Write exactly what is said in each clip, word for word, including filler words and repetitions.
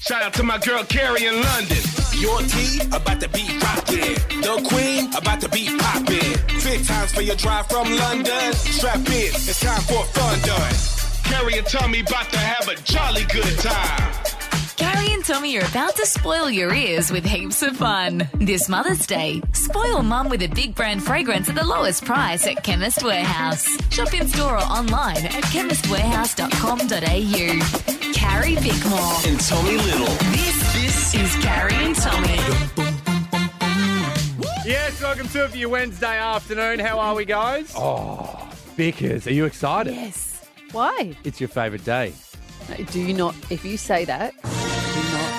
Shout out to my girl Carrie in London. Your tea about to be rockin'. The queen about to be poppin'. Fit times for your drive from London. Strap in, it's time for fun done. Carrie and Tommy about to have a jolly good time. Carrie and Tommy are about to spoil your ears with heaps of fun. This Mother's Day, spoil Mum with a big brand fragrance at the lowest price at Chemist Warehouse. Shop in store or online at chemist warehouse dot com dot a u. Carrie Bickmore And Tommy Little. This, this is Carrie and Tommy. Yes, welcome to it for your Wednesday afternoon. How are we, guys? Oh, Bickers, are you excited? Yes. Why? It's your favourite day. Do you not, if you say that, do not.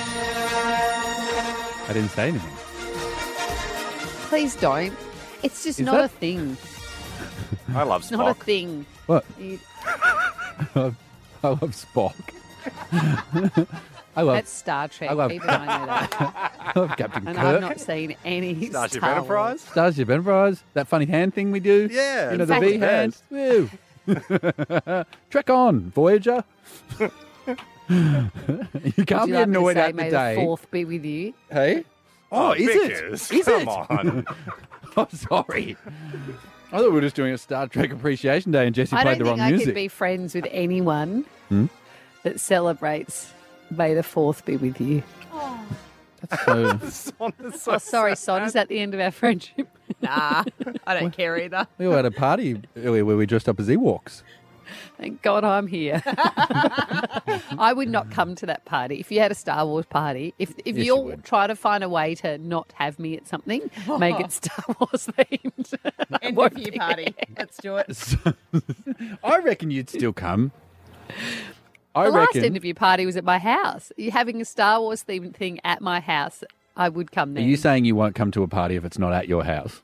I didn't say anything. Please don't. It's just Is not that- a thing. I love It's not a Spock. thing. What? You, I love Spock. I love, that's Star Trek. I love- Even I know that. I love Captain And Kirk. I've not seen any Starship Star Enterprise? Wars. Starship Enterprise. That funny hand thing we do. Yeah, You know, it's the the V hand. best. Woo. Trek on, Voyager. You Would can't you be like annoyed to say, at may the the day. fourth be with you? Hey? Oh, is Bickers, it? Is come it? on. I'm sorry. I thought we were just doing a Star Trek Appreciation Day and Jesse I played don't the think wrong I music. could be friends with anyone Hmm? that celebrates May the fourth be with you. So, Son is so Oh, sorry, Son. Is that the end of our friendship? Nah, I don't care either. we all had a party earlier where we dressed up as Ewoks. Thank God I'm here. I would not come to that party. If you had a Star Wars party, if if Yes, you you all would. try to find a way to not have me at something, make it Star Wars themed. End Won't of year be party. there. Let's do it. I reckon you'd still come. I The last reckon. interview party was at my house. You're having a Star Wars themed thing at my house. I would come Are there. you saying you won't come to a party if it's not at your house?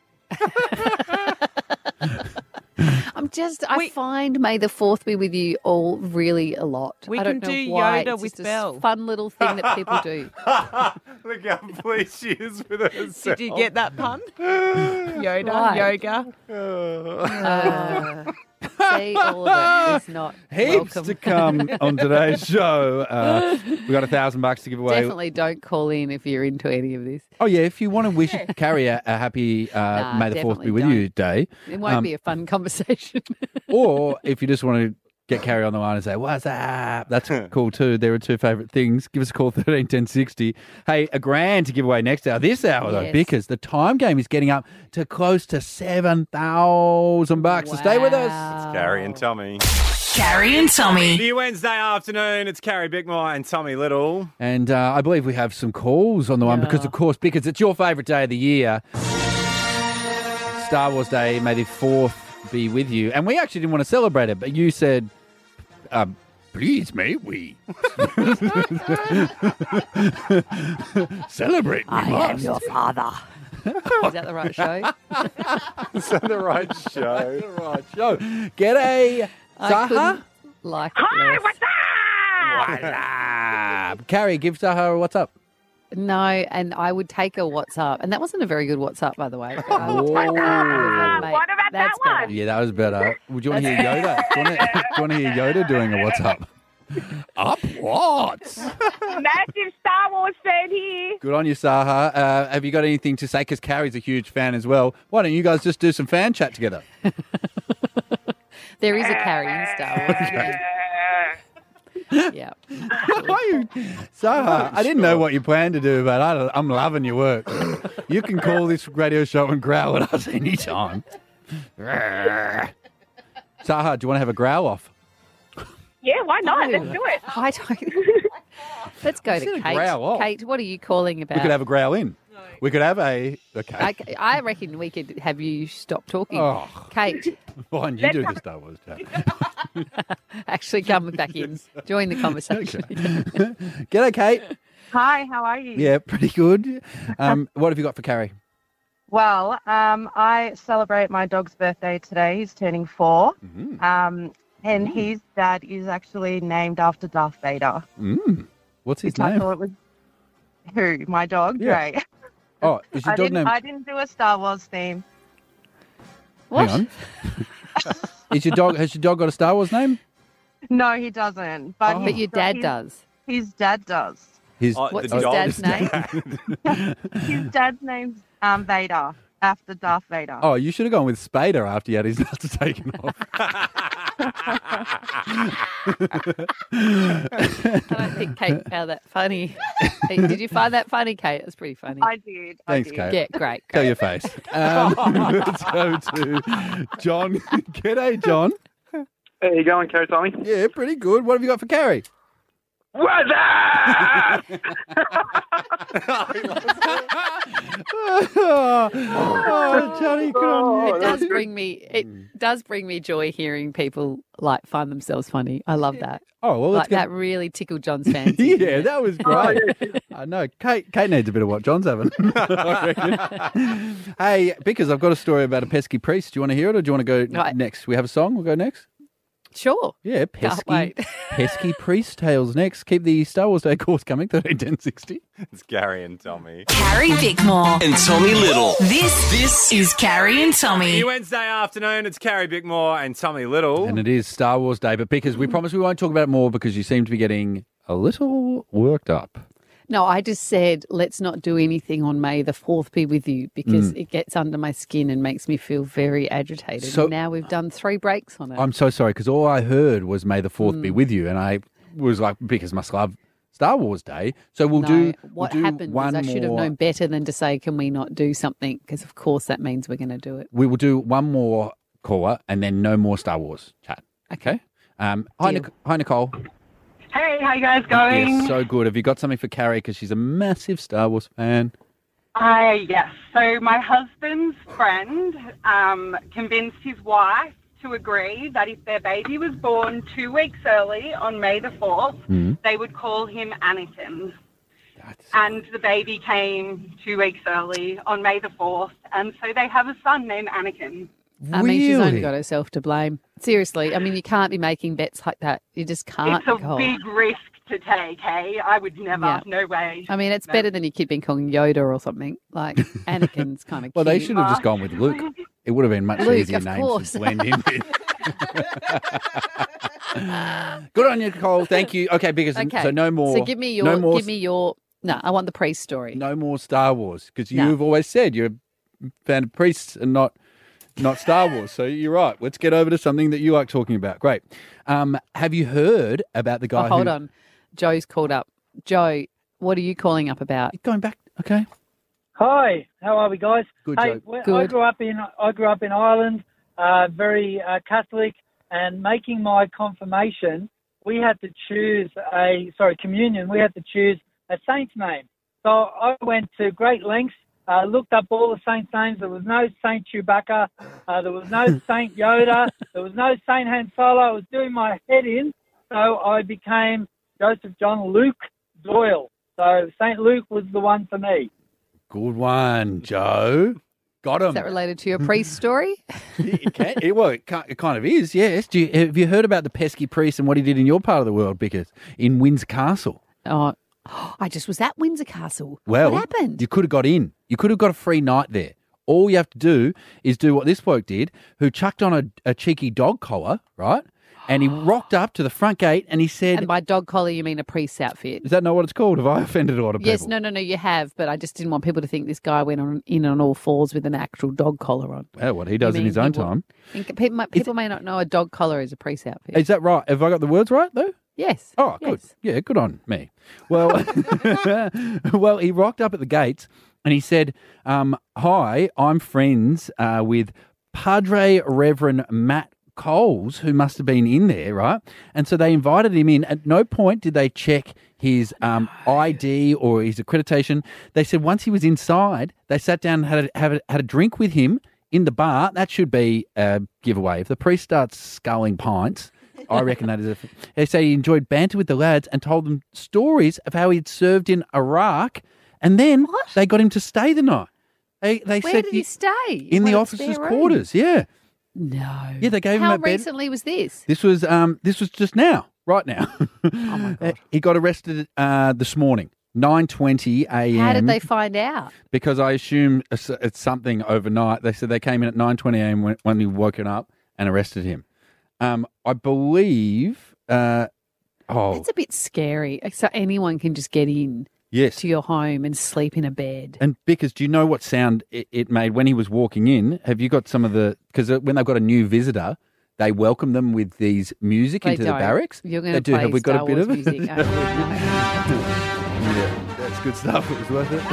I'm just. I We- find May the Fourth be with you all really a lot. We I don't can know do why. Yoda It's with just a Belle. fun little thing that people do. Look how pleased she is with herself. Did you get that pun? Yoda, Right. yoga. Uh, see, all of it is not Heaps welcome. to come on today's show. Uh, we got a thousand bucks to give away. Definitely don't call in if you're into any of this. Oh yeah, if you want to wish Carrie a, a happy uh, Nah, May the Fourth be definitely with you day, It won't Um, be a fun conversation. or if you just want to get Carrie on the line and say, what's up? That's cool too. There are two favourite things. Give us a call, thirteen ten sixty. Hey, a grand to give away next hour. This hour, though, Yes. because the time game is getting up to close to seven thousand bucks. So stay with us. Wow. Carrie and Tommy. Carrie and Tommy. For your Wednesday afternoon, it's Carrie Bickmore and Tommy Little. And uh, I believe we have some calls on the one because, of course, because it's your favourite day of the year. Star Wars Day, May the fourth be with you. And we actually didn't want to celebrate it, but you said, um, please, may we celebrate? We I am must. your father. Is that the right show? Is that the right show? The right show. G'day, I Saha. couldn't like Hi, what's What's up? Carrie, give Saha a what's up. No, and I would take a WhatsApp. And that wasn't a very good WhatsApp, by the way. But I would Whoa. take a- Mate, What about that's that one? better. Yeah, that was better. Would you want to hear Yoda? Do you want to, do you want to hear Yoda doing a what's up? Up what? Massive Star Wars fan here. Good on you, Saha. Uh, have you got anything to say? Because Carrie's a huge fan as well. Why don't you guys just do some fan chat together? There is a Carrie in Star Wars. Yeah. Why you, Saha, I didn't know what you planned to do, but I, I'm loving your work. You can call this radio show and growl at us anytime. Saha, do you want to have a growl off? Yeah, why not? Let's do it. I don't. Let's go said to a Kate. growl off. Kate, what are you calling about? We could have a growl in. We could have a... Okay. I, I reckon we could have you stop talking. Oh. Kate, Fine, you do the Star Wars chat. actually come back in. Join the conversation. G'day, Kate. Hi, how are you? Yeah, pretty good. Um, what have you got for Carrie? Well, um, I celebrate my dog's birthday today. He's turning four. Mm. Um, and his dad is actually named after Darth Vader. Mm. What's his Which I name? thought was who? My dog, Yeah. Dre. Oh, is your I dog didn't, named... I didn't do a Star Wars theme. What? Hang on. Is your dog... Has your dog got a Star Wars name? No, he doesn't. But, Oh. he's But your got- dad his- does. His dad does. His Oh, What's the his dog's dad's name? His dad's name's um, Vader, after Darth Vader. Oh, you should have gone with Spader after you had his nuts taken off. I don't think Kate found that funny. Hey, did you find that funny, Kate? It was pretty funny. I did. I Thanks, did. Kate. Yeah, great. Tell great. your face. Um, let's go to John. G'day, John. How you going, Carrie Tommy? Yeah, pretty good. What have you got for Carrie? What's up? oh, Johnny, good on you. It does bring me. It does bring me joy hearing people like find themselves funny. I love that. Oh, well, let's Like get... that really tickled John's fancy. Yeah, that was great. I know. Kate, Kate needs a bit of what John's having. I reckon. Hey, because I've got a story about a pesky priest. Do you want to hear it or do you want to go Right. next? We have a song. We'll go next. Sure. Yeah, pesky, wait. pesky priest tales next. Keep the Star Wars Day course coming, thirteen ten sixty. It's Gary and Tommy. Carrie Bickmore. And Tommy Little. This this is Carrie and Tommy. Your Wednesday afternoon, it's Carrie Bickmore and Tommy Little. And it is Star Wars Day, but because we promise we won't talk about it more because you seem to be getting a little worked up. No, I just said let's not do anything on May the fourth be with you because Mm. it gets under my skin and makes me feel very agitated. So- and now we've done three breaks on it. I'm so sorry because all I heard was May the fourth be Mm. with you, and I was like, because must love Star Wars Day, so we'll no, do. what we'll do happened one was I should have more- known better than to say, can we not do something? Because of course that means we're going to do it. We will do one more caller and then no more Star Wars chat. Okay. Um, hi, Deal. Nic- hi, Nicole. Hey, how you guys going? Yes, so good. Have you got something for Carrie? Because she's a massive Star Wars fan. Uh, yes. So my husband's friend um, convinced his wife to agree that if their baby was born two weeks early on May the fourth, Mm. they would call him Anakin. And the baby came two weeks early on May the fourth, and so they have a son named Anakin. I mean, she's only Really? got herself to blame. Seriously, I mean, you can't be making bets like that. You just can't. It's a Nicole. big risk to take, hey? I would never, Yeah. no way. I mean, it's No. better than your kid being calling Yoda or something. Like Anakin's kind of Well, they cute. should have just gone with Luke. It would have been much Luke, easier of names course. to blend in with. Good on you, Nicole. Thank you. Okay, because Okay. so no more. So give me your. no more, give me your. No, I want the priest story. no more Star Wars because No. you've always said you're a fan of priests and not not Star Wars. So you're right. Let's get over to something that you like talking about. Great. Um, have you heard about the guy? Oh, hold who, on. Joe's called up. Joe, what are you calling up about? Going back. Okay. Hi, how are we, guys? Good, hey, Joe. well, I Good. grew up in I grew up in Ireland, uh, very uh, Catholic, and making my confirmation, we had to choose a sorry communion. We had to choose a saint's name. So I went to great lengths, uh, looked up all the saints' names. There was no Saint Chewbacca, uh, there was no Saint Yoda, there was no Saint Han Solo. I was doing my head in, so I became Joseph John Luke Doyle. So Saint Luke was the one for me. Good one, Joe. Got him. Is that related to your priest story? it can, it, well, it, ki- it kind of is, yes. Do you, have you heard about the pesky priest and what he did in your part of the world, Bickers, in Windsor Castle? Oh, I just was at Windsor Castle. Well, what happened? You could have got in. You could have got a free night there. All you have to do is do what this bloke did, who chucked on a, a cheeky dog collar, right? And he rocked up to the front gate and he said... And by dog collar, you mean a priest's outfit? Is that not what it's called? Have I offended a lot of people? Yes, no, no, no, you have, but I just didn't want people to think this guy went on in on all fours with an actual dog collar on. Well, what he does You in mean his own he wa- time. And people, might, people may not know a dog collar is a priest's outfit. Is that right? Have I got the words right, though? Yes. Oh, good. yes. Yeah, good on me. Well, well, he rocked up at the gates and he said, um, hi, I'm friends uh, with Padre Reverend Matt Coles, who must have been in there, right? And so they invited him in. At no point did they check his um, I D or his accreditation. They said once he was inside, they sat down and had a, had a, had a drink with him in the bar. That should be a giveaway. If the priest starts sculling pints, I reckon that is a... They say he enjoyed banter with the lads and told them stories of how he'd served in Iraq, and then What? they got him to stay the night. They, they Where said did he stay? in the One officers' spare room? quarters, yeah. No. Yeah, they gave him How a bed. recently was this? This was um this was just now, right now. Oh my God. He got arrested uh, this morning, nine twenty a.m. How did they find out? Because I assume it's, it's something overnight. They said they came in at nine twenty a.m. when, when he woken up and arrested him. Um, I believe. Uh, oh, It's a bit scary. So anyone can just get in. Yes. to your home and sleep in a bed. And Bickers, do you know what sound it, it made when he was walking in? Have you got some of the... Because when they've got a new visitor, they welcome them with these music They into don't. the barracks. You're going They to do. play Have we got Star a bit Wars of it? music. I would know. Yeah, that's good stuff. It was worth it.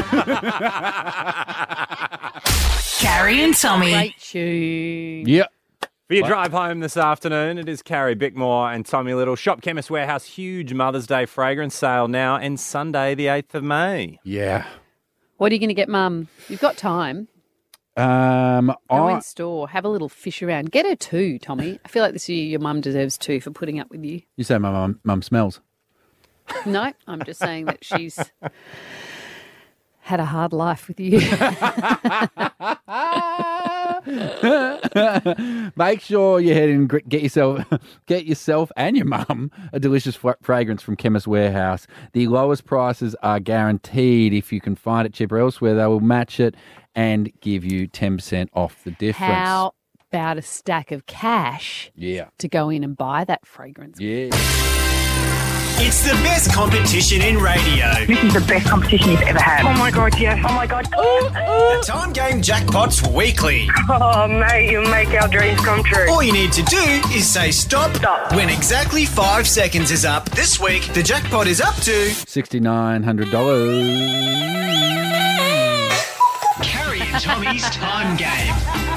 Carrie and Tommy. Great tune. Yeah. For your What? drive home this afternoon, it is Carrie Bickmore and Tommy Little. Shop Chemist Warehouse, huge Mother's Day fragrance sale now and Sunday the eighth of May. Yeah. What are you going to get, Mum? You've got time. Um, Go I, in store. Have a little fish around. Get her two, Tommy. I feel like this year your mum deserves two for putting up with you. you say my mum, mum smells. No, I'm just saying that she's had a hard life with you. Make sure you head and gr- get yourself, get yourself and your mum a delicious fra- fragrance from Chemist Warehouse. The lowest prices are guaranteed. If you can find it cheaper elsewhere, they will match it and give you ten percent off the difference. How about a stack of cash Yeah. to go in and buy that fragrance? Yeah. It's the best competition in radio. This is the best competition you've ever had. Oh my God, yes. Oh my God. The Time Game Jackpots Weekly. Oh, mate, you make our dreams come true. All you need to do is say stop, Stop. when exactly five seconds is up. This week, the jackpot is up to six thousand nine hundred dollars. Carrie and Tommy's Time Game.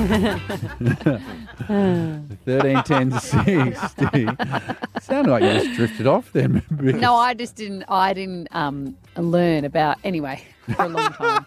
thirteen ten sixty. Sounded like you just drifted off then. Because- No, I just didn't. I didn't um, learn about anyway for a long time.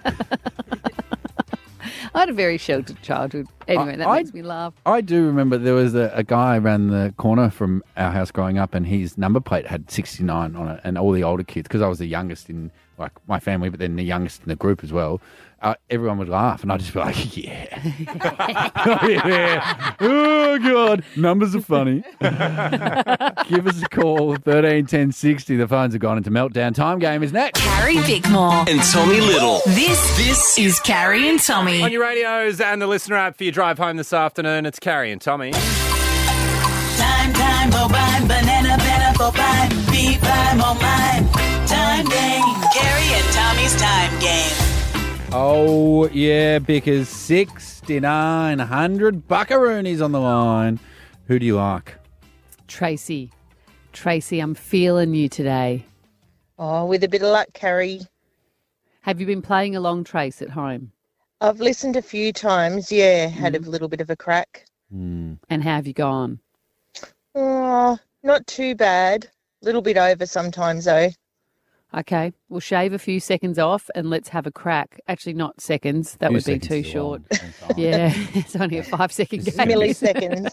I had a very sheltered childhood. Anyway, that I- makes me laugh. I do remember there was a, a guy around the corner from our house growing up, and his number plate had sixty-nine on it, and all the older kids, because I was the youngest in like my family, but then the youngest in the group as well. Uh, everyone would laugh, and I'd just be like, "Yeah, oh, yeah, oh god, numbers are funny." Give us a call, thirteen ten sixty. The phones have gone into meltdown. Time Game is next. Carrie Bickmore. And Tommy Little. This, this is Carrie and Tommy. On your radios and the listener app for your drive home this afternoon, it's Carrie and Tommy. Time, time, bovine, banana, banana, bovine, be fine, oh mine. Time game. Carrie and Tommy's time game. Oh yeah, Bickers, sixty-nine hundred buckaroonies on the line. Who do you like? Tracy, Tracy, I'm feeling you today. Oh, with a bit of luck, Carrie. Have you been playing along, Trace, at home? I've listened a few times, yeah, had a little bit of a crack. And how have you gone? Oh, not too bad. A little bit over sometimes, though. Okay, we'll shave a few seconds off and let's have a crack. Actually, not seconds. That Few would be seconds too is short. long. Yeah, it's only a five-second game. Milliseconds.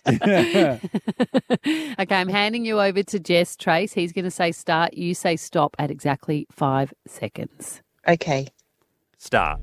Okay, I'm handing you over to Jess, Trace. He's going to say start. You say stop at exactly five seconds. Okay. Start.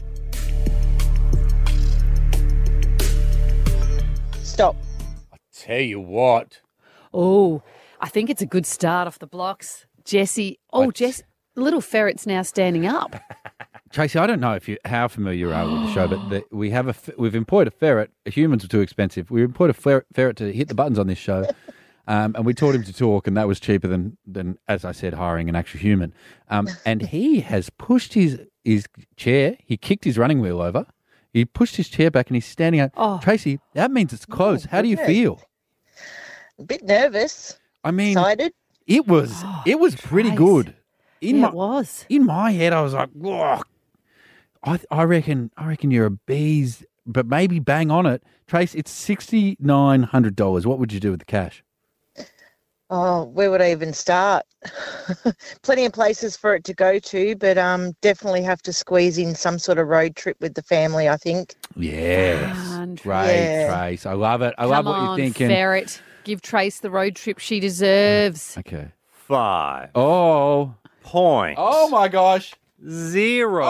Stop. Tell you what. Oh, I think it's a good start off the blocks. Jessie. Oh, Jess. Little ferret's now standing up. Tracy, I don't know if you how familiar you are with the show, but the, we have a f- we've employed a ferret. Humans are too expensive. We employed a fer- ferret to hit the buttons on this show, um, and we taught him to talk, and that was cheaper than than as I said, hiring an actual human. Um, and he has pushed his his chair. He kicked his running wheel over. He pushed his chair back, and he's standing up. Oh. Tracy, that means it's close. how do you goodness. feel? A bit nervous. I mean, Excited. it was it was pretty Trace. good. In Yeah, my, it was. In my head, I was like, whoa. I I reckon I reckon you're a bees, but maybe bang on it. Trace, it's sixty nine hundred dollars. What would you do with the cash? Oh, where would I even start? Plenty of places for it to go to, but um, definitely have to squeeze in some sort of road trip with the family, I think. Yes, And- great, Yeah. Trace. I love it. I Come love what on, you're thinking. ferret. Give Trace the road trip she deserves. Okay. Five. Oh. Point. Oh my gosh. Zero.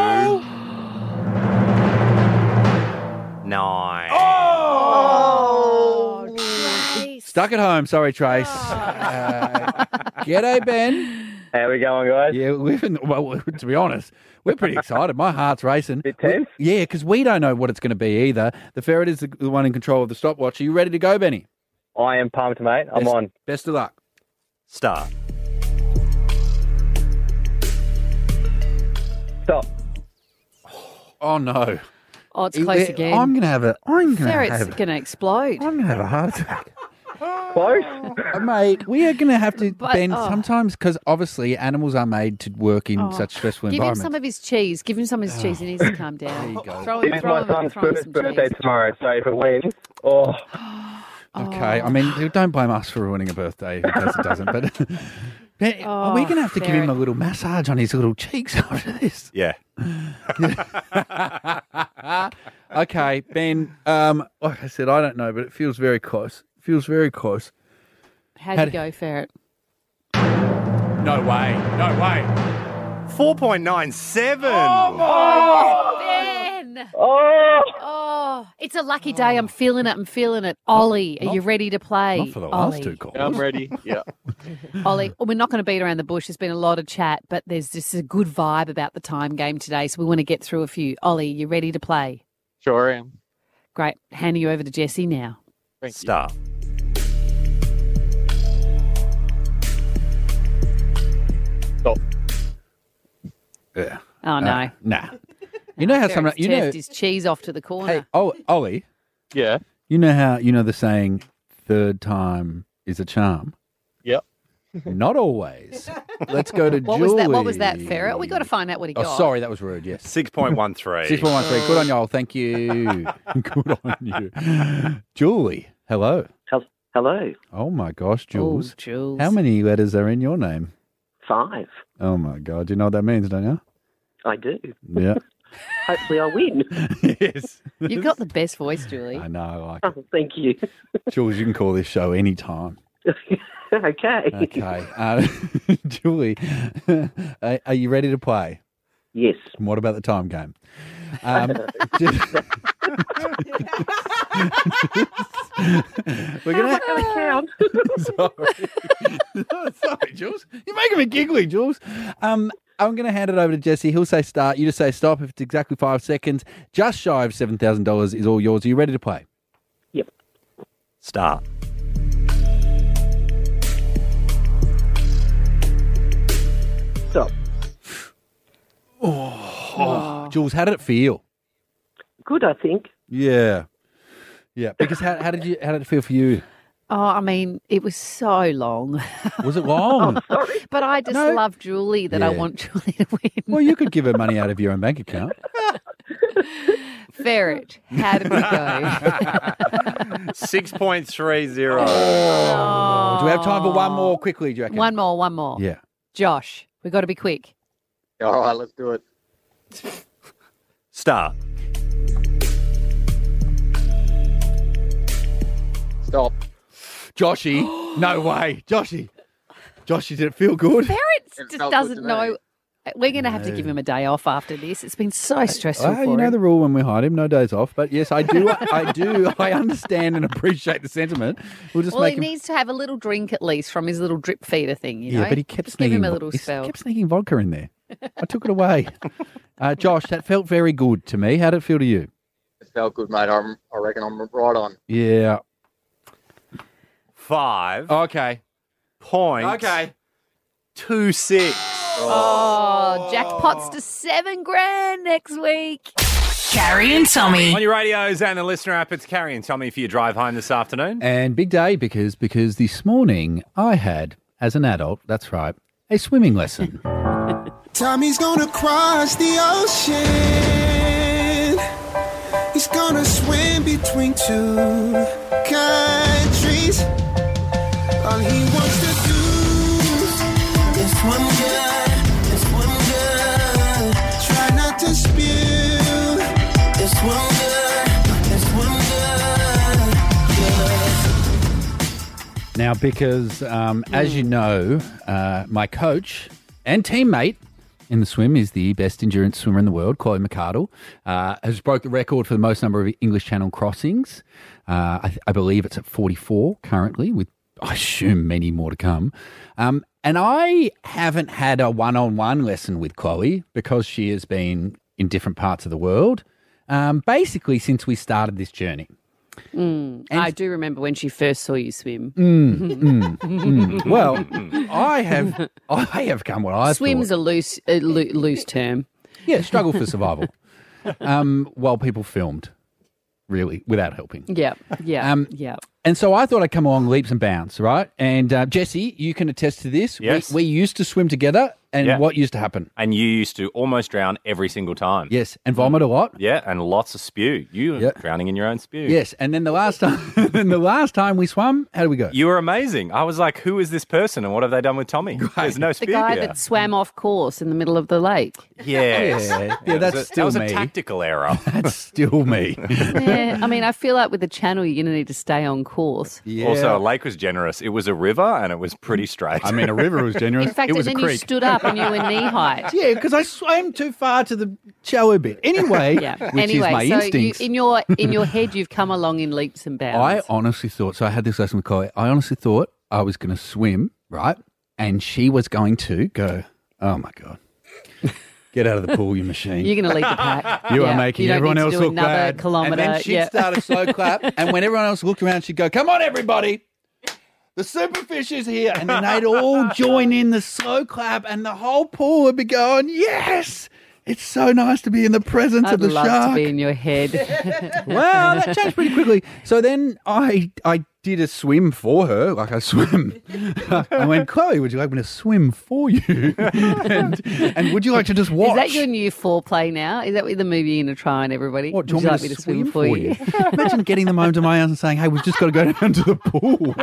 Nine. Oh, Stuck at home. Sorry, Trace. Uh, g'day, Ben. How we going, guys? Yeah, we've been, well, to be honest, we're pretty excited. My heart's racing. Bit tense? We- yeah, because we don't know what it's going to be either. The ferret is the, the one in control of the stopwatch. Are you ready to go, Benny? I am pumped, mate. I'm Best- on. Best of luck. Start. Stop. Oh, no. Oh, it's close again. I'm going to have a... I'm going to Ferret's have... going to explode. I'm going to have a heart attack. Close. Uh, mate, we are going to have to, But- Ben, oh. sometimes, because obviously animals are made to work in Oh. such stressful Give him environments. some of his cheese. Give him some of his cheese. He needs to calm down. There you go. Throw him, It's throw my him, son's throw him first some birthday cheese. tomorrow, so if it wins, oh, Okay, I mean, don't blame us for ruining a birthday. If it does, it doesn't. But Ben, are we Oh, going to have to give him Ferret. a little massage on his little cheeks after this? Yeah. Okay, Ben, um, like I said, I don't know, but it feels very close. It feels very close. How'd How you d- go, Ferret? No way. No way. four point nine seven. Oh, Ben! oh, Oh, it's a lucky day. I'm feeling it. I'm feeling it. Ollie, are you ready to play? Not for the Ollie. last two calls. I'm ready. Yeah. Ollie, well, we're not going to beat around the bush. There's been a lot of chat, but there's just a good vibe about the time game today, so we want to get through a few. Ollie, you ready to play? Sure am. Great. Handing you over to Jesse now. Thank you. Start. Stop. Yeah. Oh, no. Uh, nah. You know how Ferret's some... You know, turfed his cheese off to the corner. hey, oh, Ollie, Yeah. you know how... You know the saying, third time is a charm? Yep. Not always. Let's go to what Julie. was that? What was that, Ferret? We got to find out what he Oh, got. sorry, that was rude, yes. six point one three. six point one three. Good on you all. Thank you. Good on you. Julie, hello. Hello. Oh, my gosh, Jules. Oh, Jules. How many letters are in your name? Five. Oh, my God. Do you know what that means, don't you? I do. Yeah. Hopefully I win. Yes. You've got the best voice, Julie. I know. I like it. Oh, thank you. Jules, you can call this show any time. Okay. Okay. Uh, Julie, are, are you ready to play? Yes. And what about the time game? Um, just- We're gonna count. sorry. sorry, Jules. You're making me giggly, Jules. Um, I'm going to hand it over to Jesse. He'll say start. You just say stop. If it's exactly five seconds, just shy of seven thousand dollars is all yours. Are you ready to play? Yep. Start. Stop. Oh, oh, Jules, how did it feel? Good, I think. Yeah, yeah. Because how, how did you? How did it feel for you? Oh, I mean, it was so long. Was it long? But I just No. love Julie that I Yeah. want Julie to win. Well, you could give her money out of your own bank account. Ferret, how did we go? six point three zero. Oh, do we have time for one more quickly, do you reckon? One more, one more. Yeah. Josh, we've got to be quick. All right, let's do it. Start. Stop. Joshy, no way. Joshy. Joshy, did it feel good? Ferret just felt good doesn't to me. know. We're going to have to give him a day off after this. It's been so stressful Well, for you know him. the rule when we hide him, no days off. But yes, I do, I do, I understand and appreciate the sentiment. We'll just Well, he make him. needs to have a little drink at least from his little drip feeder thing, you know? Yeah, but he kept Just give sneaking. him a little he spell. kept sneaking vodka in there. I took it away. Uh, Josh, that felt very good to me. How did it feel to you? It felt good, mate. I'm, I reckon I'm right on. Yeah. Five Okay. point Okay. two six. Oh, jackpots to seven grand next week. Carrie and Tommy. On your radios and the listener app, it's Carrie and Tommy for your drive home this afternoon. And big day because because this morning I had, as an adult, that's right, a swimming lesson. Tommy's gonna cross the ocean. He's gonna swim between two countries. All he wants to do is swim good, is swim good. Try not to spill. Is swim good, is swim good. Now, because um, as you know, uh, my coach and teammate in the swim is the best endurance swimmer in the world, Chloe McArdle, uh, has broke the record for the most number of English Channel crossings. Uh, I, I believe it's at forty-four currently, with I assume many more to come. Um, and I haven't had a one-on-one lesson with Chloe because she has been in different parts of the world, um, basically since we started this journey. Mm, I do remember when she first saw you swim. Mm, mm, mm. Well, I have I have come what I Swim's thought. a loose, a loo- loose term. Yeah, struggle for survival. Um, while people filmed, really, without helping. Yeah, yeah, Um, yeah. And so I thought I'd come along leaps and bounds, right? And uh, Jesse, you can attest to this. Yes. We, we used to swim together, and Yeah. what used to happen? And you used to almost drown every single time. Yes, and vomit a lot. Yeah, and lots of spew. You were Yeah. drowning in your own spew. Yes, and then the last time, then the last time we swam, how did we go? You were amazing. I was like, who is this person and what have they done with Tommy? There's no The spew guy here. that swam off course in the middle of the lake. Yes. Yeah, yeah, That that's was a, still That was me. a tactical error. That's still me. Yeah, I mean, I feel like with the channel, you're going to need to stay on course. Yeah. Also, a lake was generous. It was a river and it was pretty straight. I mean, a river was generous. In fact, it was and a then you creek. stood up and you were knee height. Yeah, because I swam too far to the shallow bit. Anyway, Yeah. which anyway, is my so you, instincts. in your in your head, you've come along in leaps and bounds. I honestly thought, so I had this lesson with Chloe. I honestly thought I was going to swim, right? And she was going to go, oh my God, get out of the pool, you machine. You're going to lead the pack. You Yeah. are making You don't everyone need to else do look another bad. kilometre. And then she'd Yeah. start a slow clap. And when everyone else looked around, she'd go, come on, everybody. The superfish is here. And then they'd all join in the slow clap and the whole pool would be going, yes, it's so nice to be in the presence I'd of the love shark. to be in your head. Well, that changed pretty quickly. So then I I did a swim for her, like I swim. I went, Chloe, would you like me to swim for you? and, and would you like to just watch? Is that your new foreplay now? Is that what the movie you're going to try on everybody? What, do you Would want you me like to me to swim, for you? Imagine getting them home to my house and saying, hey, we've just got to go down to the pool.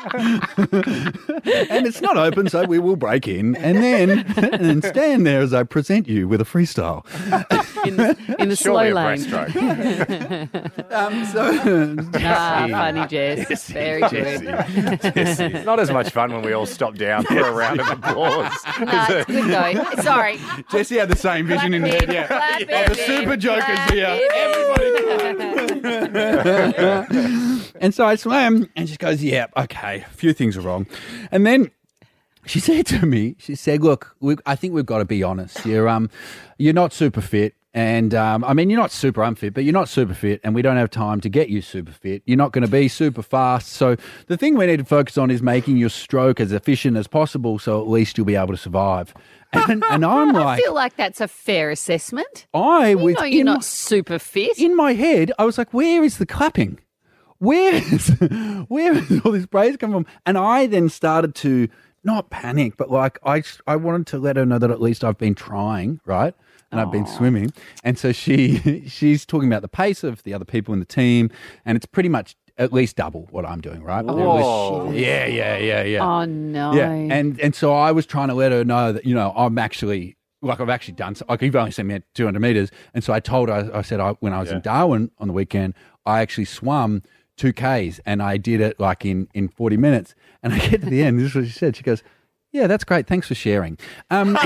And it's not open, so we will break in and then, and then stand there as I present you with a freestyle. in the, in the Surely slow a lane. breaststroke. Um, so, Ah, funny, Jess. Very good. It's not as much fun when we all stop down for a round of applause. Nah, it's good though. Sorry. Jesse had the same vision in her head, yeah. Clap Oh, the it, super jokers clap here. it. Everybody. And so I swam, and she goes, yeah, okay, a few things are wrong. And then she said to me, she said, look, we, I think we've got to be honest. You're, um, you're not super fit. And, um, I mean, you're not super unfit, but you're not super fit, and we don't have time to get you super fit. You're not going to be super fast. So the thing we need to focus on is making your stroke as efficient as possible, so at least you'll be able to survive. And, and I'm like... I feel like that's a fair assessment. I You was know you're in not my- super fit. In my head, I was like, where is the clapping? Where is, where is all this praise come from? And I then started to not panic, but like I, I wanted to let her know that at least I've been trying, right? And I've been swimming. And so she she's talking about the pace of the other people in the team, and it's pretty much at least double what I'm doing, right? But there was- Whoa. yeah, yeah, yeah, yeah. Oh, no. Yeah, and and so I was trying to let her know that, you know, I'm actually, like I've actually done, like you've only sent me at two hundred metres. And so I told her, I said, I, when I was in Darwin on the weekend, I actually swum two Ks and I did it like in, in forty minutes. And I get to the end, this is what she said. She goes, yeah, that's great. Thanks for sharing. Um,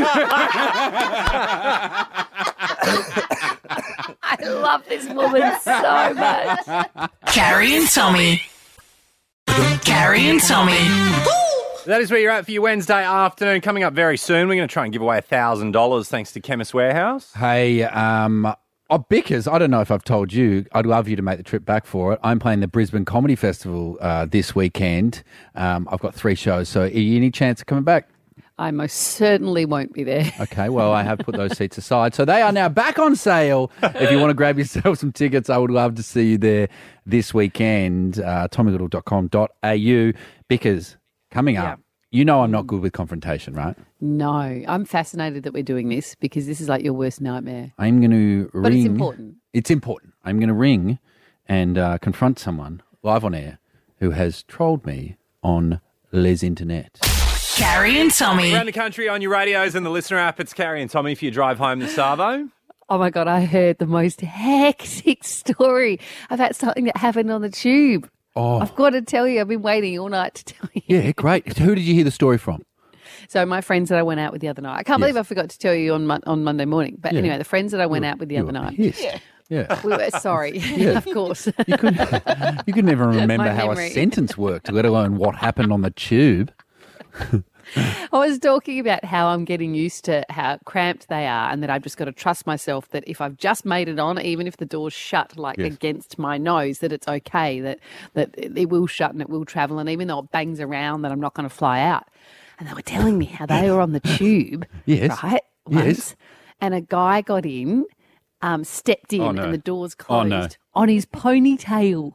I love this woman so much. Carrie and Tommy. Carrie and Tommy. That is where you're at for your Wednesday afternoon. Coming up very soon, we're going to try and give away one thousand dollars thanks to Chemist Warehouse. Hey, um, oh, Bickers, I don't know if I've told you, I'd love you to make the trip back for it. I'm playing the Brisbane Comedy Festival uh, this weekend. Um, I've got three shows, so are you any chance of coming back? I most certainly won't be there. Okay, well, I have put those seats aside. So they are now back on sale. If you want to grab yourself some tickets, I would love to see you there this weekend. Uh, tommy little dot com dot a u. Bickers, coming up. You know I'm not good with confrontation, right? No, I'm fascinated that we're doing this because this is like your worst nightmare. I'm going to ring. But it's important. It's important. I'm going to ring and uh, confront someone live on air who has trolled me on Les Internet. Carrie and Tommy. Around the country on your radios and the listener app, it's Carrie and Tommy for your drive home to Savo. Oh my God, I heard the most hectic story about something that happened on the tube. Oh, I've got to tell you, I've been waiting all night to tell you. yeah, great. Who did you hear the story from? So my friends that I went out with the other night. I can't Yes. believe I forgot to tell you on mon- on Monday morning. But Yeah. anyway, the friends that I went You were- out with the you other were night. pissed. Yeah. We were sorry, Yeah. of course. You could you could never remember My how memory. a sentence worked, let alone what happened on the tube. I was talking about how I'm getting used to how cramped they are and that I've just got to trust myself that if I've just made it on, even if the door's shut like Yes. against my nose, that it's okay, that, that it will shut and it will travel. And even though it bangs around, that I'm not going to fly out. And they were telling me how they were on the tube, Yes. right? Yes. Once, and a guy got in, um, stepped in, Oh, no. and the doors Oh, closed no. on his ponytail.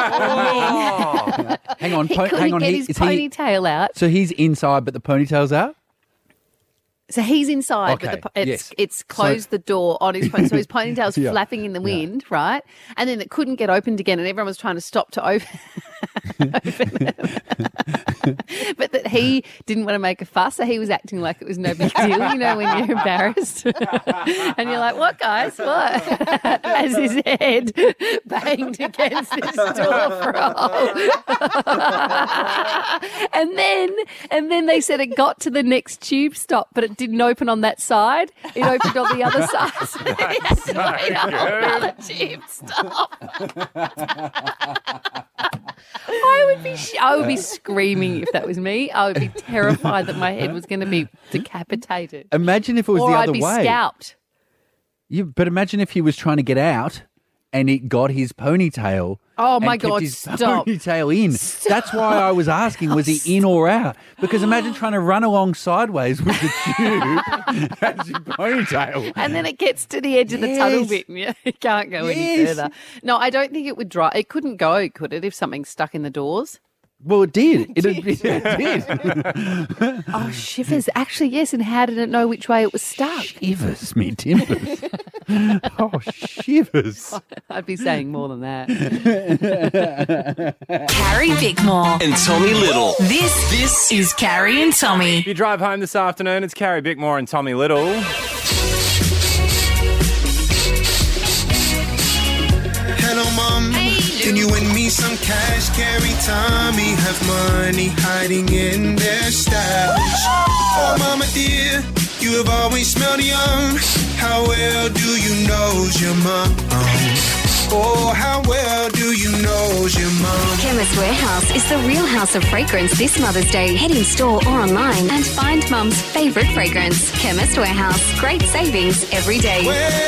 Hang on, He po- couldn't hang on. get he- his is he- ponytail out. so he's inside, but the ponytail's out? So he's inside, Okay, but the, po- it's, yes. it's closed So- the door on his pony. So his ponytail's Yeah. flapping in the wind, right? And then it couldn't get opened again, and everyone was trying to stop to open. open it. But that he didn't want to make a fuss, so he was acting like it was no big deal, you know, when you're embarrassed. And you're like, what, guys, what? As his head banged against this door frame. and then and then they said it got to the next tube stop, but it didn't open on that side. It opened on the other side. So he had to wait on another tube stop. I would be sh- I would be screaming if that was me. I would be terrified that my head was going to be decapitated. Imagine if it was or the I'd other be way. scalped. You, but imagine if he was trying to get out and it got his ponytail. Oh, my and kept God, his stop. ponytail in. That's why I was asking, was he in or out? Because imagine trying to run along sideways with the tube as your ponytail. And then it gets to the edge of the tunnel Yes. bit and you you can't go any Yes. further. No, I don't think it would dry. It couldn't go, could it, if something's stuck in the doors? Well, it did. It, it, it did. Oh, shivers. Actually, yes. And how did it know which way it was stuck? Shivers me timbers. Oh, shivers. I'd be saying more than that. Carrie Bickmore. And Tommy Little. This, this is Carrie and Tommy. If you drive home this afternoon, it's Carrie Bickmore and Tommy Little. Hello, Mum. Can you win me some cash? Carry Tommy have money hiding in their stash. Oh, Mama dear, you have always smelled young. How well do you know your mom? Oh, how well do you know your mom? Chemist Warehouse is the real house of fragrance this Mother's Day. Head in store or online and find Mum's favourite fragrance. Chemist Warehouse. Great savings every day.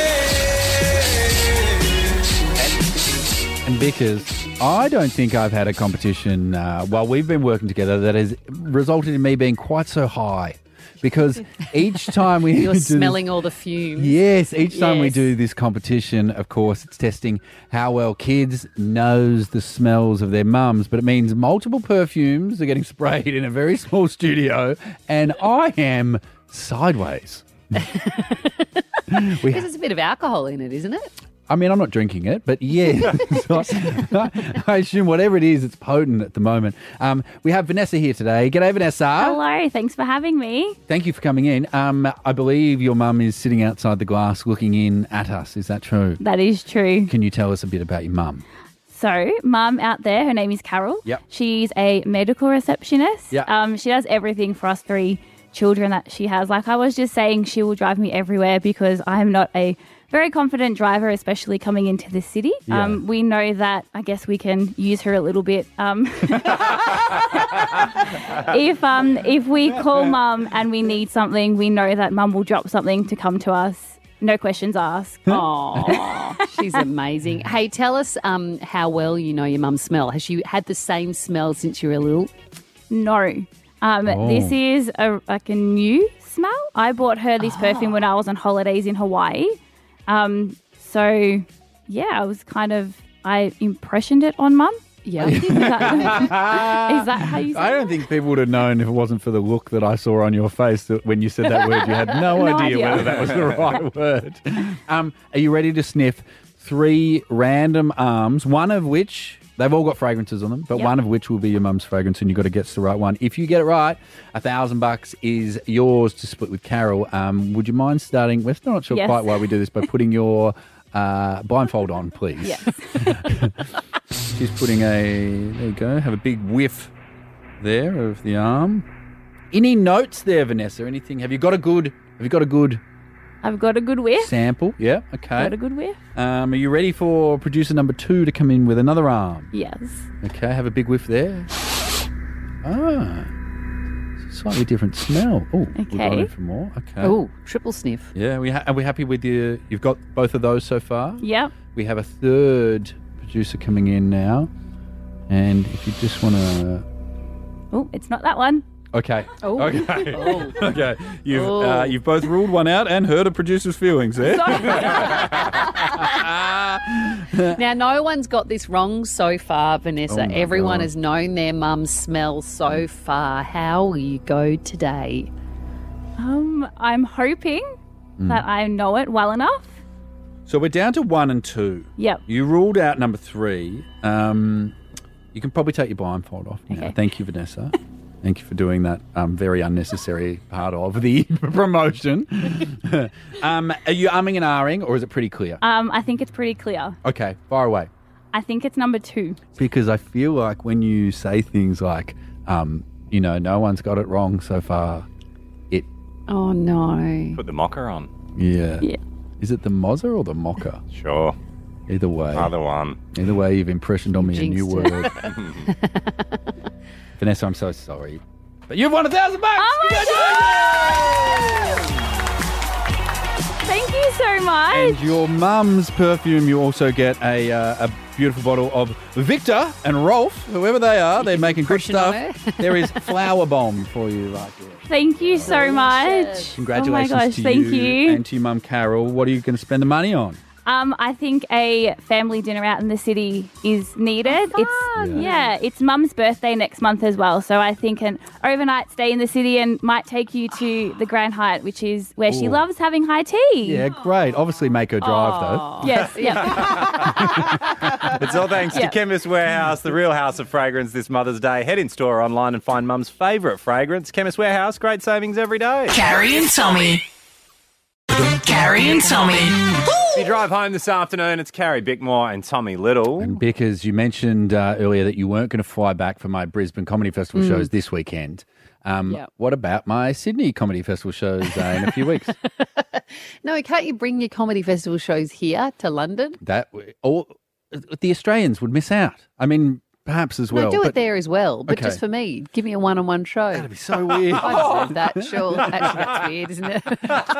And because I don't think I've had a competition uh, while we've been working together that has resulted in me being quite so high. Because each time we You're do smelling this, all the fumes. yes, each time we Yes. do this competition, of course, it's testing how well kids knows the smells of their mums. But it means multiple perfumes are getting sprayed in a very small studio, and I am sideways. we Because there's a bit of alcohol in it, isn't it? I mean, I'm not drinking it, but yeah, I assume whatever it is, it's potent at the moment. Um, we have Vanessa here today. G'day, Vanessa. Hello, thanks for having me. Thank you for coming in. Um, I believe your mum is sitting outside the glass looking in at us. Is that true? That is true. Can you tell us a bit about your mum? So, mum out there, her name is Carol. Yep. She's a medical receptionist. Yep. Um, she does everything for us three children that she has. Like I was just saying, she will drive me everywhere because I am not a very confident driver, especially coming into the city. Yeah. Um, we know that, I guess we can use her a little bit. Um, if um, if we call mum and we need something, we know that mum will drop something to come to us. No questions asked. Oh, she's amazing. Hey, tell us um, how well you know your mum's smell. Has she had the same smell since you were little? No. Um, Oh. This is a, like a new smell. I bought her this perfume when I was on holidays in Hawaii. Um, so, yeah, I was kind of, I impressioned it on mum. Yeah. Is that, is that how you say I don't think people would have known if it wasn't for the look that I saw on your face that when you said that word, you had no, No idea, idea. whether that was the right word. Um, are you ready to sniff three random arms, one of which... They've all got fragrances on them, but Yep. one of which will be your mum's fragrance, and you've got to guess the right one. If you get it right, a thousand bucks is yours to split with Carol. Um, would you mind starting? We're still not sure Yes. quite why we do this, by putting your uh, blindfold on, please. Yes. She's putting a. There you go. Have a big whiff there of the arm. Any notes there, Vanessa? Anything? Have you got a good? Have you got a good I've got a good whiff. sample? Yeah. Okay. Got a good whiff. Um, are you ready for producer number two to come in with another arm? Yes. Okay, have a big whiff there. Ah, slightly different smell. Oh, we've got Okay. in for more. Okay. Oh, triple sniff. Yeah, we ha- are we happy with you? You've got both of those so far? Yep. We have a third producer coming in now. And if you just want to... Oh, it's not that one. Okay. Oh. Okay. Oh. Okay. You've Oh. uh, you've both ruled one out and heard a producer's feelings there. Now, no one's got this wrong so far, Vanessa. Oh my Everyone God. has known their mum's smell so far. How will you go today? Um, I'm hoping Mm. that I know it well enough. So we're down to one and two. Yep. You ruled out number three. Um, you can probably take your blindfold off now. Okay. Thank you, Vanessa. Thank you for doing that um, very unnecessary part of the promotion. um, are you umming and ahhing, or is it pretty clear? Um, I think it's pretty clear. Okay, far away. I think it's number two. Because I feel like when you say things like, um, you know, no one's got it wrong so far, it, Oh, no. Put the mocker on. yeah. Yeah. Is it the Mozza or the Mocha? Sure. Either way. Either one. Either way, you've impressioned on me a new jinxed word. Vanessa, I'm so sorry. But you've won a thousand bucks! Oh my Thank you so much. And your mum's perfume, you also get a uh, a beautiful bottle of Victor and Rolf, whoever they are. They're making good Impression on stuff. her. There is Flower Bomb for you right there. Thank you so much. Congratulations oh my gosh, to thank you, you. and to your mum, Carol. What are you going to spend the money on? Um, I think a family dinner out in the city is needed. It's Yeah. yeah, it's Mum's birthday next month as well, so I think an overnight stay in the city and might take you to the Grand Hyatt, which is where she Ooh. loves having high tea. Yeah, great. Obviously, make her drive, though. Yes, yeah. It's all thanks Yep. to Chemist Warehouse, the real house of fragrance this Mother's Day. Head in store or online and find Mum's favourite fragrance. Chemist Warehouse, great savings every day. Carrie and Tommy. Carrie and Tommy. If you drive home this afternoon, it's Carrie Bickmore and Tommy Little. And Bickers, you mentioned uh, earlier that you weren't going to fly back for my Brisbane Comedy Festival Mm. shows this weekend. Um, Yep. What about my Sydney Comedy Festival shows uh, in a few weeks? No, can't you bring your comedy festival shows here to London? That all the Australians would miss out. I mean, perhaps as well. no, do but it there as well, but Okay. just for me. Give me a one-on-one show. That'd be so weird. I deserve that, sure. Actually, that's weird, isn't it?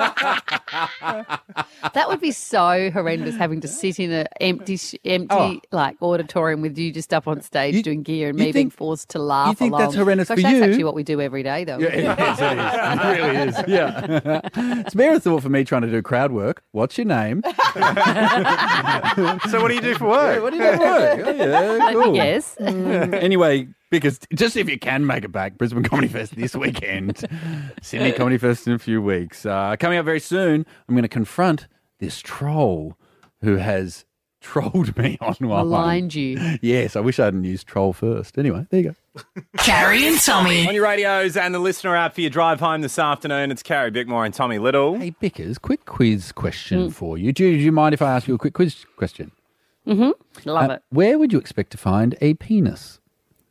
That would be so horrendous, having to sit in an empty, sh- empty Oh. like auditorium with you just up on stage doing gear and you me being think- forced to laugh you think along. that's horrendous Gosh, for that's you? actually what we do every day, though. Yeah, it is. It is. It really is. Yeah. It's mere a thought for me trying to do crowd work. What's your name? So what do you do for work? Yeah, what do you do for work? Oh, yeah, cool. Yes. Mm, anyway, because just if you can make it back, Brisbane Comedy Fest this weekend, Sydney Comedy Fest in a few weeks. Uh, coming up very soon, I'm going to confront this troll who has trolled me online. Maligned you. Yes, I wish I hadn't used troll first. Anyway, there you go. Carrie and Tommy. On your radios and the listener app for your drive home this afternoon, it's Carrie Bickmore and Tommy Little. Hey, Bickers, quick quiz question Mm. for you. Do, you. do you mind if I ask you a quick quiz question? Mm-hmm. Love Uh, it. Where would you expect to find a penis?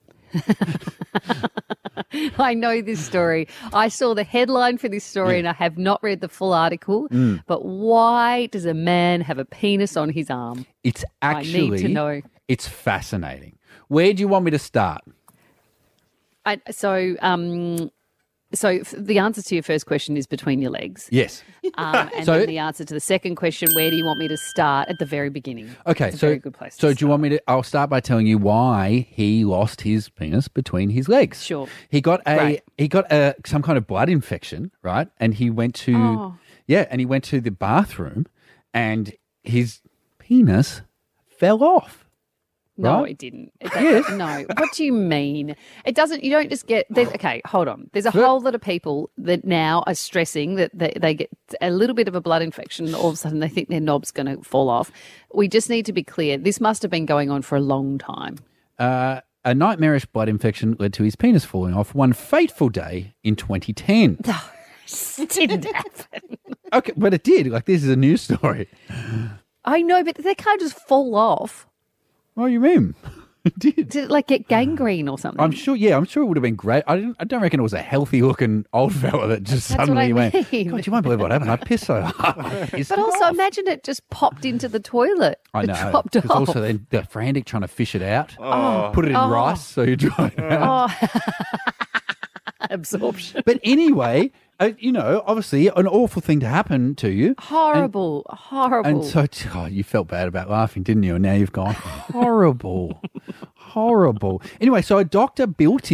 I know this story. I saw the headline for this story and I have not read the full article. Mm. But why does a man have a penis on his arm? It's actually, I need to know. It's fascinating. Where do you want me to start? I, so, um, so f- the answer to your first question is between your legs. Yes. Um, and So- then the answer to the second question, where do you want me to start? At the very beginning. Okay, It's a so very good place. so do you want me to? I'll start by telling you why he lost his penis between his legs. Sure. He got a Great. he got a some kind of blood infection, right? And he went to Oh. yeah, and he went to the bathroom, and his penis fell off. No, right? it didn't. It Yes. doesn't- No. What do you mean? It doesn't, you don't just get, there's, okay, hold on. There's a But- whole lot of people that now are stressing that they, they get a little bit of a blood infection and all of a sudden they think their knob's going to fall off. We just need to be clear. This must have been going on for a long time. Uh, a nightmarish blood infection led to his penis falling off one fateful day in twenty ten. It didn't happen. Okay, but it did. Like, this is a news story. I know, but they can't just fall off. What do you mean? Did it like get gangrene or something? I'm sure, yeah, I'm sure it would have been great. I don't, I don't reckon it was a healthy looking old fella that just That's what suddenly I went, mean. God, you won't believe what happened. I pissed so hard. I pissed But it also off." imagine it just popped into the toilet. I It know. dropped Because off. also then they're frantic trying to fish it out. Oh. Put it in Oh. rice so you dry it out. Oh. Absorption. But anyway, uh, you know, obviously an awful thing to happen to you. Horrible, horrible. And so, oh, you felt bad about laughing, didn't you? And now you've gone, horrible, horrible. Anyway, so a doctor built him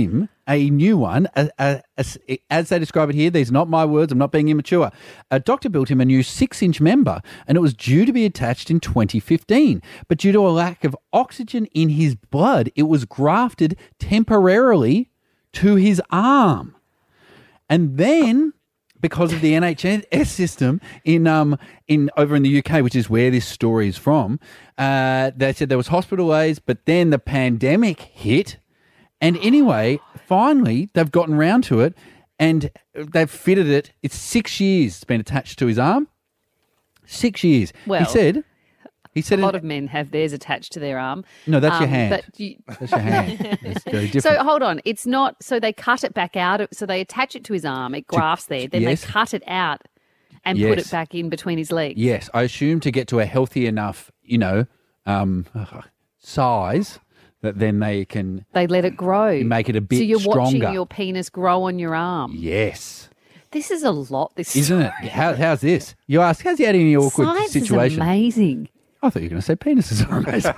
a new one. A, a, a, as they describe it here, these are not my words, I'm not being immature. A doctor built him a new six-inch member, and it was due to be attached in twenty fifteen. But due to a lack of oxygen in his blood, it was grafted temporarily to his arm. And then, because of the N H S system in um in over in the U K, which is where this story is from, uh, they said there was hospital days, but then the pandemic hit, and anyway, finally they've gotten round to it, and they've fitted it. It's six years it's been attached to his arm. Six years. Well, he said. He said a it- lot of men have theirs attached to their arm. No, that's your Um, hand. but you- That's your hand. It's very So different. hold on, it's not. So they cut it back out. So they attach it to his arm. It grafts there. Then yes. they cut it out and put Yes. it back in between his legs. Yes, I assume to get to a healthy enough, you know, um, size that then they can They let it grow. make it a bit So you're stronger. watching your penis grow on your arm. Yes. This is a lot. This Isn't it? How, how's this? You ask, has he had any awkward Science situation? is amazing. I thought you were going to say penises are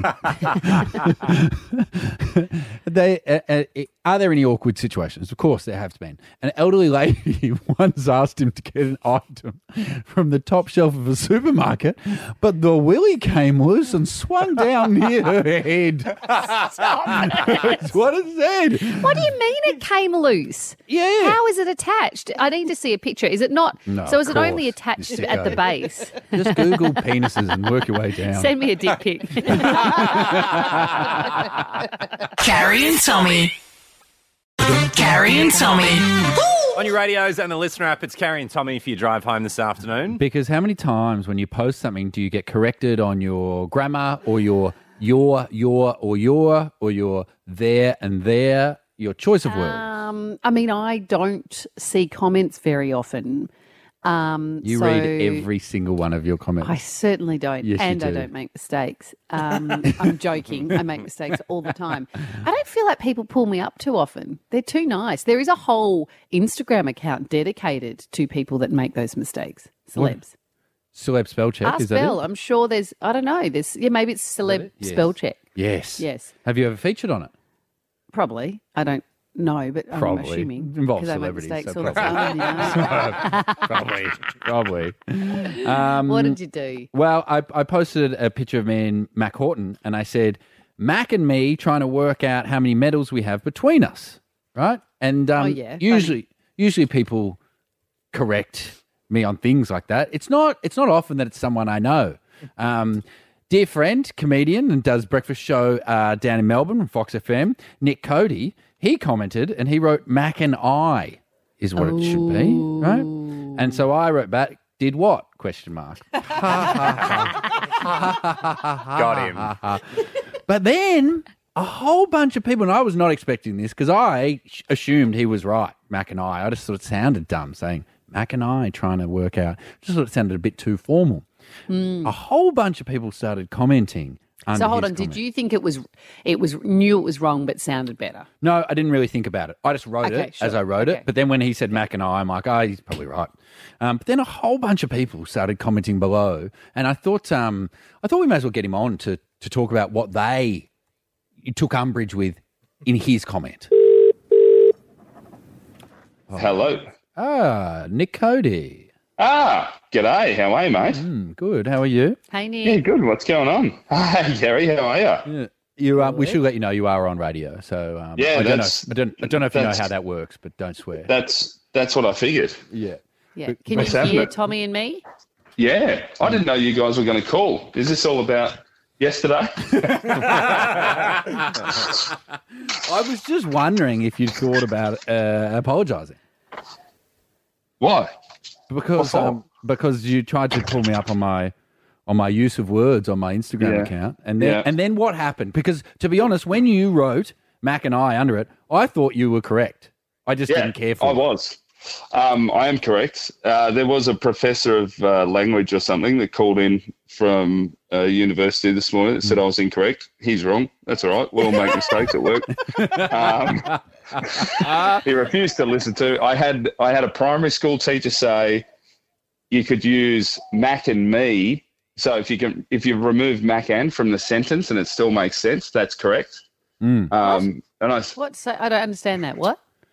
amazing. they, uh, uh, are there any awkward situations? Of course there have been. An elderly lady once asked him to get an item from the top shelf of a supermarket, but the willy came loose and swung down near her head. That's what it said. What do you mean it came loose? Yeah. How is it attached? I need to see a picture. Is it not? No, so is of it only course, attached you at the sicko. base? Just Google penises and work your way down. Send me a dick pic. Carrie and Tommy. Carrie and Tommy. On your radios and the listener app, it's Carrie and Tommy for your drive home this afternoon. Because how many times when you post something do you get corrected on your grammar or your your, your, or your, or your there and there, your choice of words? Um, I mean, I don't see comments very often. Um, You so read every single one of your comments. I certainly don't, Yes, you and I do. don't make mistakes. Um, I'm joking. I make mistakes all the time. I don't feel like people pull me up too often. They're too nice. There is a whole Instagram account dedicated to people that make those mistakes. Celebs. Celeb spell check, Ask is that Bell. it? I'm sure there's. I don't know. There's. Yeah, maybe it's celeb Yes. spell check. Yes. Yes. Have you ever featured on it? Probably. I don't know, but I'm Probably. assuming Involves 'cause I make celebrities, mistakes so all the probably. time. you know. Probably. Probably. Um, What did you do? Well, I, I posted a picture of me and Mac Horton, and I said, Mac and me trying to work out how many medals we have between us, right? And um, Oh, yeah, usually, usually people correct me on things like that. It's not. It's not often that it's someone I know. Um, dear friend, comedian, and does breakfast show uh, down in Melbourne on Fox F M, Nick Cody. He commented and he wrote Mac and I is what it should be, right? And so I wrote back, did what? Question mark. Got him. But then a whole bunch of people, and I was not expecting this because I sh- assumed he was right, Mac and I. I just thought it sounded dumb saying Mac and I trying to work out. Just thought it sounded a bit too formal. A whole bunch of people started commenting. under So hold his on. comment. Did you think it was? It was knew it was wrong, but sounded better. No, I didn't really think about it. I just wrote Okay, it as sure. I wrote Okay. it. But then when he said Mac and I, I'm like, oh, he's probably right. Um, but then a whole bunch of people started commenting below, and I thought, um, I thought we may as well get him on to to talk about what they took umbrage with in his comment. Hello. Ah, Nick Cody. Ah, g'day. How are you, mate? Mm, good. How are you? Hey, Nick. Yeah, good. What's going on? Hey, Gary. How are you? Yeah. You, um, we should let you know you are on radio. So um, Yeah, I don't know. that's- I don't. I don't know if you know that's- how that works, but don't swear. That's that's what I figured. Yeah. Yeah. But- Can What's you hear happening? Tommy and me? Yeah, I didn't know you guys were going to call. Is this all about yesterday? I was just wondering if you'd thought about uh, apologising. Why? Because What for? um, because you tried to pull me up on my on my use of words on my Instagram Yeah. account, and then Yeah. and then what happened? Because to be honest, when you wrote Mac and I under it, I thought you were correct. I just yeah, didn't care for I it. was. Um, I am correct. Uh, there was a professor of uh, language or something that called in from uh, university this morning that said I was incorrect. He's wrong. That's all right. We all make mistakes at work. Um, he refused to listen to. I had I had a primary school teacher say you could use Mac and me. So if you can, if you remove Mac and from the sentence and it still makes sense, that's correct. Mm. Um, and I What? So I don't understand that. What?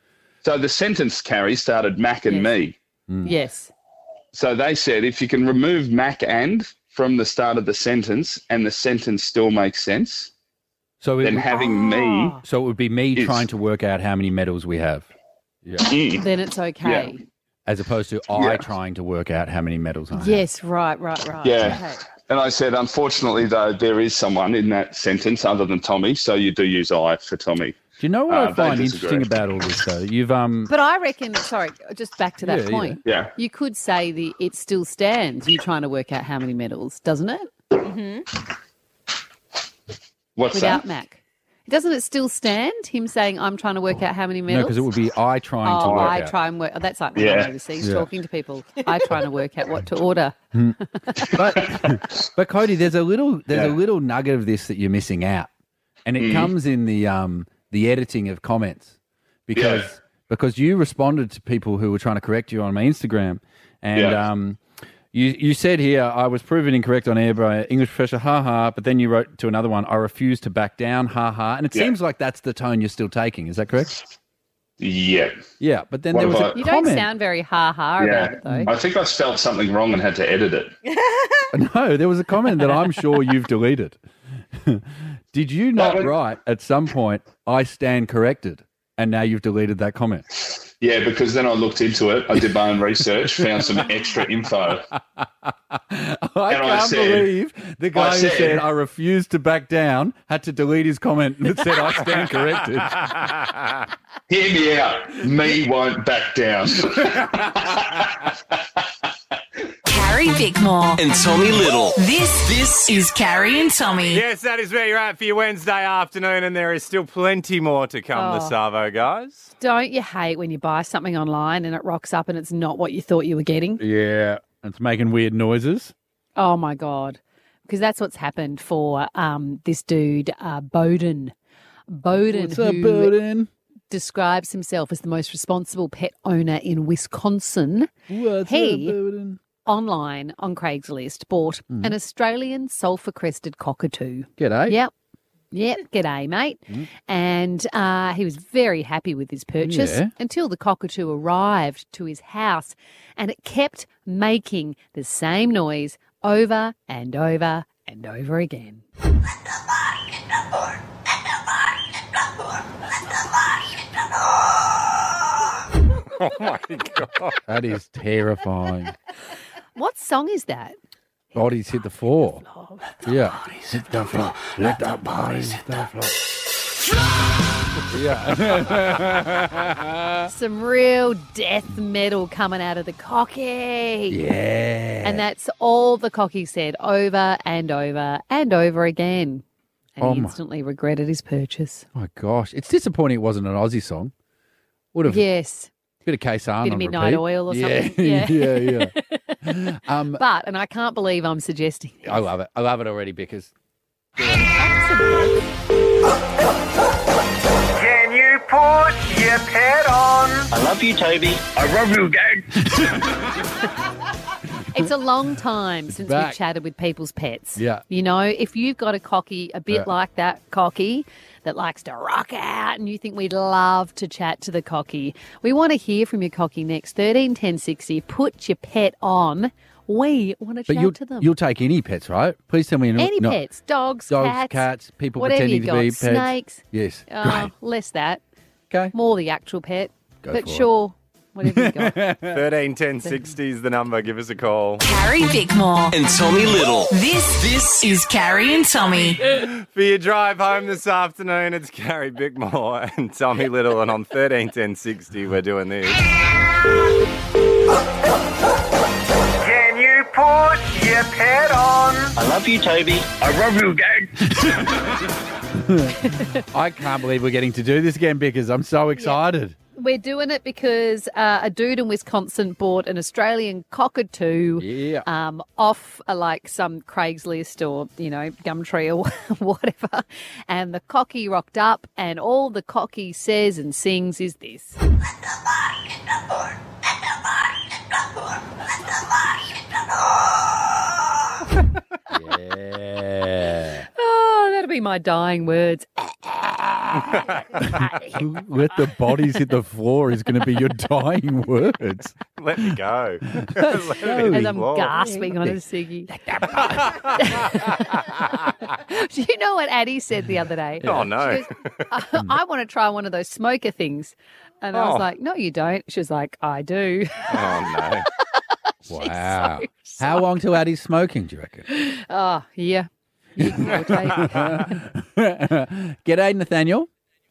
So the sentence, Carrie, started Mac and me. Yes. So they said if you can remove Mac and from the start of the sentence and the sentence still makes sense, So it then would- having me So it would be me is- trying to work out how many medals we have. Yeah. Mm. Then it's okay. As opposed to I trying to work out how many medals I have. Yes, right, right, right. Yeah. Okay. And I said, unfortunately, though, there is someone in that sentence other than Tommy, so you do use I for Tommy. Do you know what Uh, I they find disagree. interesting about all this, though? You've um. But I reckon, sorry, just back to that Yeah, yeah. point. Yeah. You could say the it still stands. You're trying to work out how many medals, doesn't it? Mm-hmm. What's Without that? Mac. Doesn't it still stand? Him saying, I'm trying to work out how many No, medals? because it would be I trying to Oh, work I out. try and work. Oh, that's like when Yeah. I'm overseas Yeah. talking to people. I trying to work out what to order. but but Cody, there's a little there's Yeah. a little nugget of this that you're missing out, and it Mm-hmm. Mhm. comes in the um the editing of comments because Yeah. because you responded to people who were trying to correct you on my Instagram, and Yeah. um. You, you said here, I was proven incorrect on air by English professor, ha ha, but then you wrote to another one, I refuse to back down, ha ha. And it Yeah. seems like that's the tone you're still taking. Is that correct? Yeah. Yeah, but then What there was about- a You don't comment. sound very ha-ha about it, though. I think I spelled something wrong and had to edit it. No, there was a comment that I'm sure you've deleted. Did you not write at some point, I stand corrected, and now you've deleted that comment? Yeah, because then I looked into it. I did my own research, found some extra info. I And can't I said- believe the guy I who said- said, I refuse to back down, had to delete his comment that said, I stand corrected. Hear me out. Me won't back down. Carrie Bickmore. And Tommy Little. This, this is Carrie and Tommy. Yes, that is where you're at for your Wednesday afternoon, and there is still plenty more to come, the Oh. Savo guys. Don't you hate when you buy something online and it rocks up and it's not what you thought you were getting? Yeah, it's making weird noises. Oh, my God. Because that's what's happened for um, this dude, uh, Bowden. Bowden, What's up, who Bowden? describes himself as the most responsible pet owner in Wisconsin. What's he, up, Bowden? online on Craigslist, bought Mm. an Australian sulphur-crested cockatoo. G'day. Yep. Yep, g'day, mate. Mm. And uh, he was very happy with his purchase Yeah. until the cockatoo arrived to his house and it kept making the same noise over and over and over again. Oh, my God. That is terrifying. What song is that? Bodies hit the floor. Yeah. Hit the floor. Let the bodies hit the floor. Yeah. Some real death metal coming out of the cocky. Yeah. And that's all the cocky said over and over and over again. And Oh he my- instantly regretted his purchase. Oh, my gosh. It's disappointing it wasn't an Aussie song. Would have. Yes. Bit of K-San Bit of on Midnight repeat. Oil or yeah. something. Yeah. yeah, yeah. um, But, and I can't believe I'm suggesting this. I love it. I love it already because Can you put your pet on? I love you, Toby. I love you, Dad. It's a long time since Back. we've chatted with people's pets. Yeah. You know, if you've got a cocky, a bit Yeah. like that cocky, that likes to rock out and you think we'd love to chat to the cocky, we want to hear from your cocky next. thirteen ten sixty, put your pet on. We want to But chat you'll, to them. you'll take any pets, right? Please tell me you're not. Any not- pets, dogs, Dogs, cats, cats, people whatever pretending you to got, be pets. snakes. Yes. Oh, Great. less that. Okay. More the actual pet. Go but for it. sure, whatever you got. thirteen ten sixty is the number. Give us a call. Carrie Bickmore. And Tommy Little. This, this is Carrie and Tommy. For your drive home this afternoon, it's Carrie Bickmore and Tommy Little. And on thirteen ten sixty, we're doing this. Can you put your pet on? I love you, Toby. I love you, Dad. I can't believe we're getting to do this again, Bickers. I'm so excited. We're doing it because uh, a dude in Wisconsin bought an Australian cockatoo Yeah. um, off uh, like some Craigslist or, you know, Gumtree or whatever. And the cocky rocked up and all the cocky says and sings is this. Yeah. Oh, that'll be my dying words. Let the bodies hit the floor is going to be your dying words. Let me go. As I'm gasping on a ciggy. Do you know what Addie said the other day? Oh, no. She goes, I, I want to try one of those smoker things. And I was Oh. like, no, you don't. She was like, I do. Oh, no. Wow. How long till Addie's smoking, do you reckon? Oh, yeah. G'day, Nathaniel.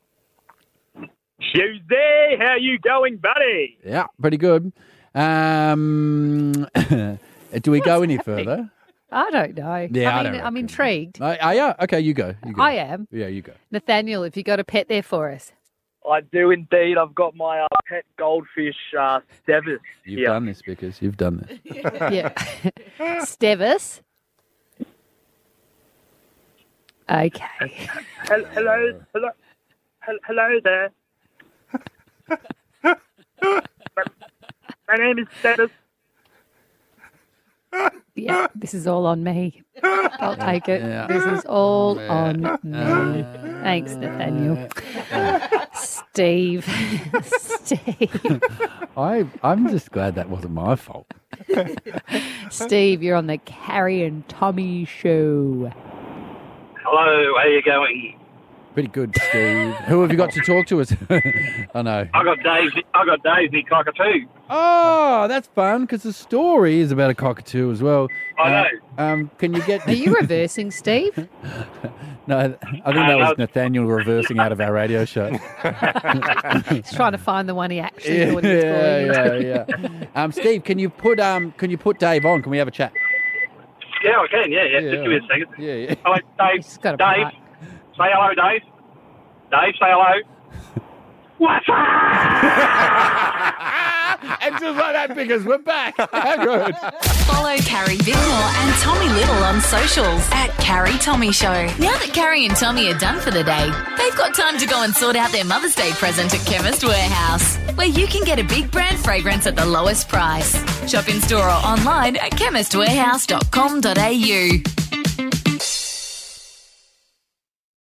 Tuesday, how you going, buddy? Yeah, pretty good. Um, do we go any further? I don't know. Yeah, I I don't mean, I'm reckon. intrigued. Uh, are you? Okay, you go. You go. I am. Yeah, you go. Nathaniel, have you got a pet there for us? I do indeed. I've got my uh, pet goldfish, uh, Stevis. You've here. done this because you've done this. Yeah. Stevis. Okay. Hel- Hello, hello, hel- hello there. my, my name is Stevis. Yeah, this is all on me. I'll take it. Yeah. This is all on me. Thanks, Nathaniel. Steve. Steve. I, I'm just glad that wasn't my fault. Steve, you're on the Carrie and Tommy show. Hello, how you going? Pretty good, Steve. Who have you got to talk to us? I know. I got Dave. I got Dave, the cockatoo. Oh, that's fun because the story is about a cockatoo as well. I know. Uh, um, can you get? Are you reversing, Steve? No, I think that was Nathaniel reversing out of our radio show. He's trying to find the one he actually yeah, thought he was calling. yeah, yeah, yeah. Um, Steve, can you put um, can you put Dave on? Can we have a chat? Yeah, I can. Yeah, yeah. Just give me a second. Yeah, yeah. Oh, wait, Dave. got a Dave. Say hello, Dave. Dave, say hello. What's up? And just like that, because we're back. How good. Follow Carrie Bickmore and Tommy Little on socials at Carrie Tommy Show. Now that Carrie and Tommy are done for the day, they've got time to go and sort out their Mother's Day present at Chemist Warehouse, where you can get a big brand fragrance at the lowest price. Shop in store or online at chemist warehouse dot com dot a u.